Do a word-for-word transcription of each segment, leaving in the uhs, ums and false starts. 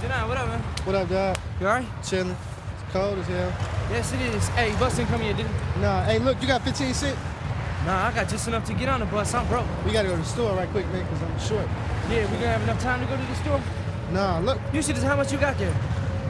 Nah, what up, man? What up, dog? You alright? Chillin'. It's cold as hell. Yes, it is. Hey, bus didn't come here, did it? Nah, hey, look, you got fifteen cents? Nah, I got just enough to get on the bus. I'm broke. We gotta go to the store right quick, man, because I'm short. Yeah, we gonna have enough time to go to the store? Nah, look. You should just how much you got there?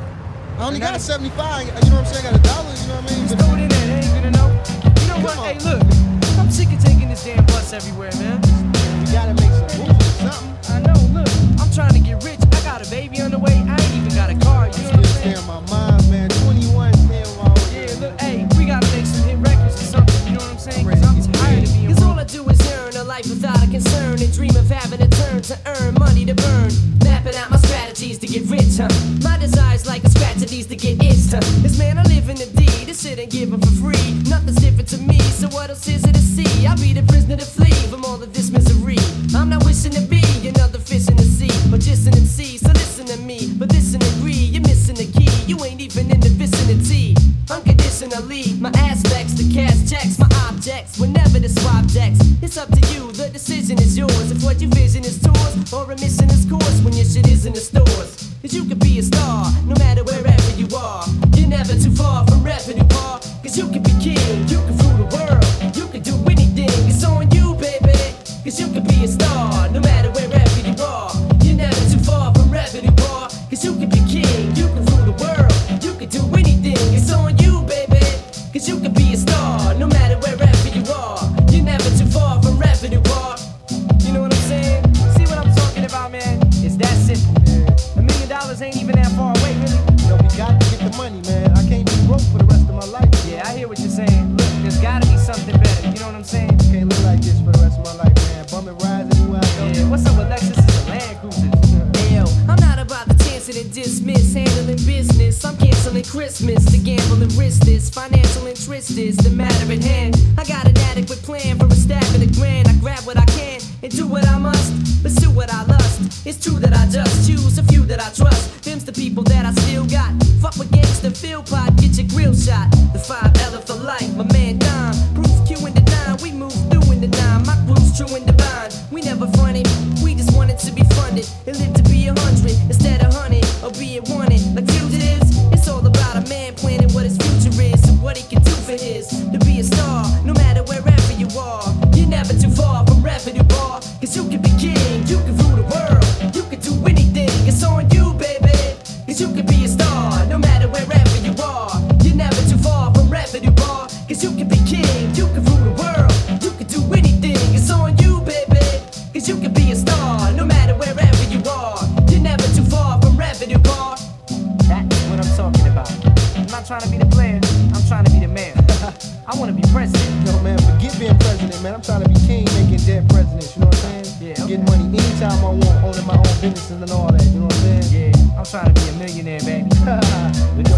I only got Another- seventy-five. You know what I'm saying? I got a dollar, you know what I mean? Just throw it in there. They ain't gonna know. You know what? Come on. Hey, look. I'm sick of taking this damn bus everywhere, man. We gotta make some moves or something. I know, look. I'm trying to get rich. I got a baby on the way. I ain't even got a car. You know what I'm Still saying? staying my mind, man. twenty-one staying my own. Yeah, look, hey, we gotta make some hit records or something. You know what I'm saying? Cause I'm tired of being Cause all broke. I do is earn a life without a concern and dream of having a turn to earn money to burn. Mapping out my strategies to get rich, huh? My desire's like a scratch that needs to get itched, huh? This man I live in the D, to sit and give 'em for free. Nothing's different to me, so what else is it to see? I'll be the prisoner to flee from all of this misery. I'm not wishing to be another fish in the sea, but just an M C, so listen to me. But listen, agree, you're missing the key. You ain't even in the vicinity. Unconditionally, my aspects, the cash checks, my objects, whenever the swap decks. It's up to you, the decision is yours. If what you vision is tours, or a mission is course when your shit is in the stores. Cause you could be a star, no matter wherever you are. You're never too far from revenue bar. Cause you could be king, you can rule the world. You can do anything, it's on you, baby. Cause you could be a star, no matter wherever you are. You're never too far from revenue bar. Cause you could be king, you can rule the world. You can do anything, it's on you, baby. Cause you could be a star, no matter wherever you are. You're never too far from revenue bar. You know what I'm saying? See what I'm talking about, man? It's that simple. A million dollars ain't even that far away, really. Yo, we got to get the money, man. I can't be broke for the rest of my life. Yeah, I hear what you're saying. Look, there's gotta be something better. You know what I'm saying? Can't live like this for the rest of my life, man. Bumming rides anywhere I go. Yeah, what's up with Lexus and Land Cruisers? Yo, I'm not about to cancel and dismiss, handling business. I'm canceling Christmas to gamble and risk this. Financial interest is the matter at hand. I got an adequate plan for a stab in a grand. I grab what I can and do what I must. Pursue what I lust. It's true that I just choose a few that I trust. Them's the people that I still got. Fuck with gangsta, field pot, get your grill shot. The five L for life, my man Dime. Proof Q in the nine, we move through in the nine. My crew's true and divine. We never fronted, we just wanted to be funded and live to be a hundred instead of hundred or being wanted like fugitives. It's all about a man planning what his future is and what he can do for his. To be a star, no matter wherever you are. You're never too far from revenue bar. Cause you can be king, you can rule the world. You can do anything, it's on you, baby. Cause you can be a star, no matter wherever you are. You're never too far from revenue bar. Cause you can be king, you can rule the world. You can do anything, it's on you, baby. Cause you can be a star, no matter wherever you are. You're never too far from revenue bar. That's what I'm talking about. I'm not trying to be the player, I'm trying to be the mayor. I wanna be president. Yo, man, forget being president, man. I'm trying to be king, making dead presidents. You know what I'm saying? Yeah, okay. Getting money anytime I want, owning my own businesses and all that. You know what I'm saying? Yeah, I'm trying to be a millionaire, baby. But